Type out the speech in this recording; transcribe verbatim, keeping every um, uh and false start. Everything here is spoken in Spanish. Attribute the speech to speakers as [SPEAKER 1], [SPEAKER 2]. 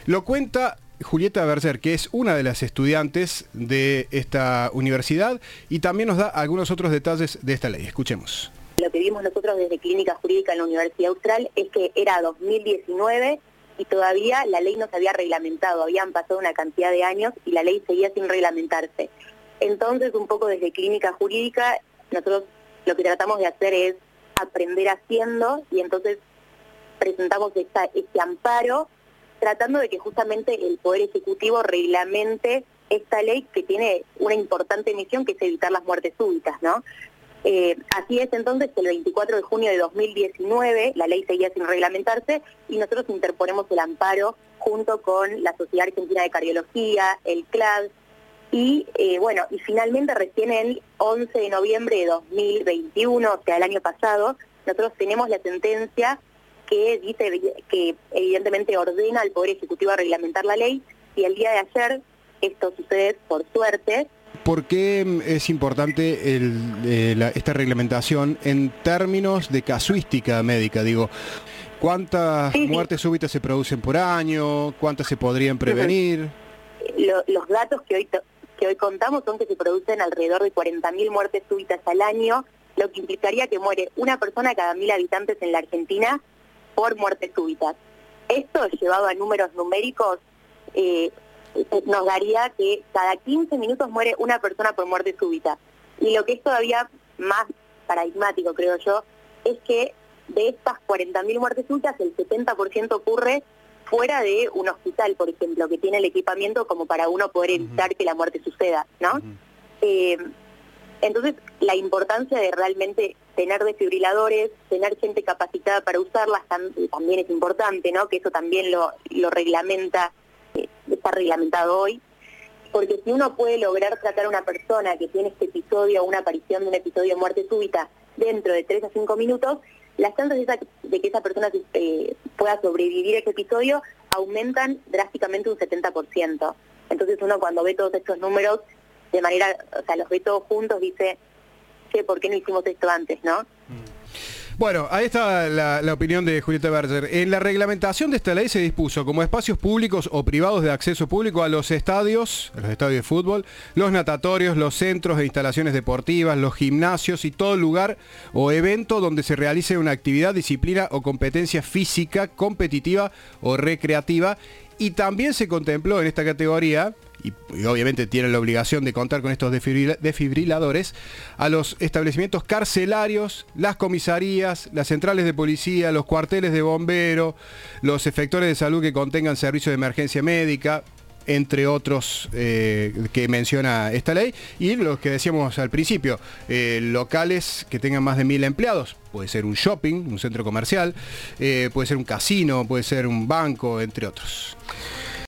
[SPEAKER 1] Lo cuenta Julieta Berger, que es una de las estudiantes de esta universidad, y también nos da algunos otros detalles de esta ley. Escuchemos.
[SPEAKER 2] Lo que vimos nosotros desde Clínica Jurídica en la Universidad Austral es que era dos mil diecinueve y todavía la ley no se había reglamentado, habían pasado una cantidad de años y la ley seguía sin reglamentarse. Entonces, un poco desde Clínica Jurídica, nosotros lo que tratamos de hacer es aprender haciendo, y entonces presentamos esta, este amparo, tratando de que justamente el Poder Ejecutivo reglamente esta ley que tiene una importante misión, que es evitar las muertes súbitas, ¿no? Eh, así es entonces que el veinticuatro de junio de dos mil diecinueve la ley seguía sin reglamentarse y nosotros interponemos el amparo junto con la Sociedad Argentina de Cardiología, el C L A D, y eh, bueno, y finalmente recién el once de noviembre de dos mil veintiuno, o sea, el año pasado, nosotros tenemos la sentencia que dice que evidentemente ordena al Poder Ejecutivo a reglamentar la ley, y el día de ayer esto sucede por suerte.
[SPEAKER 1] ¿Por qué es importante el, eh, la, esta reglamentación en términos de casuística médica? Digo, ¿cuántas sí, muertes sí. súbitas se producen por año? ¿Cuántas se podrían prevenir?
[SPEAKER 2] Lo, los datos que hoy, que hoy contamos son que se producen alrededor de cuarenta mil muertes súbitas al año, lo que implicaría que muere una persona cada mil habitantes en la Argentina por muertes súbitas. Esto, llevado a números numéricos, eh, nos daría que cada quince minutos muere una persona por muerte súbita. Y lo que es todavía más paradigmático, creo yo, es que de estas cuarenta mil muertes súbitas, el setenta por ciento ocurre fuera de un hospital, por ejemplo, que tiene el equipamiento como para uno poder evitar uh-huh. que la muerte suceda, ¿no? Uh-huh. Eh, entonces, la importancia de realmente tener desfibriladores, tener gente capacitada para usarlas también es importante, ¿no? Que eso también lo, lo reglamenta, eh, está reglamentado hoy, porque si uno puede lograr tratar a una persona que tiene este episodio, una aparición de un episodio de muerte súbita dentro de tres a cinco minutos, las chances de, esa, de que esa persona eh, pueda sobrevivir a ese episodio aumentan drásticamente un setenta por ciento. Entonces uno, cuando ve todos estos números, de manera, o sea, los ve todos juntos, dice, che, ¿por qué no hicimos esto antes, no?
[SPEAKER 1] Bueno, ahí está la, la opinión de Julieta Berger. En la reglamentación de esta ley se dispuso como espacios públicos o privados de acceso público a los estadios, a los estadios de fútbol, los natatorios, los centros de instalaciones deportivas, los gimnasios y todo lugar o evento donde se realice una actividad, disciplina o competencia física, competitiva o recreativa. Y también se contempló en esta categoría, y, y obviamente tienen la obligación de contar con estos desfibrila, desfibriladores, a los establecimientos carcelarios, las comisarías, las centrales de policía, los cuarteles de bombero, los efectores de salud que contengan servicios de emergencia médica, entre otros eh, que menciona esta ley, y los que decíamos al principio, eh, locales que tengan más de mil empleados. Puede ser un shopping, un centro comercial, eh, puede ser un casino, puede ser un banco, entre otros.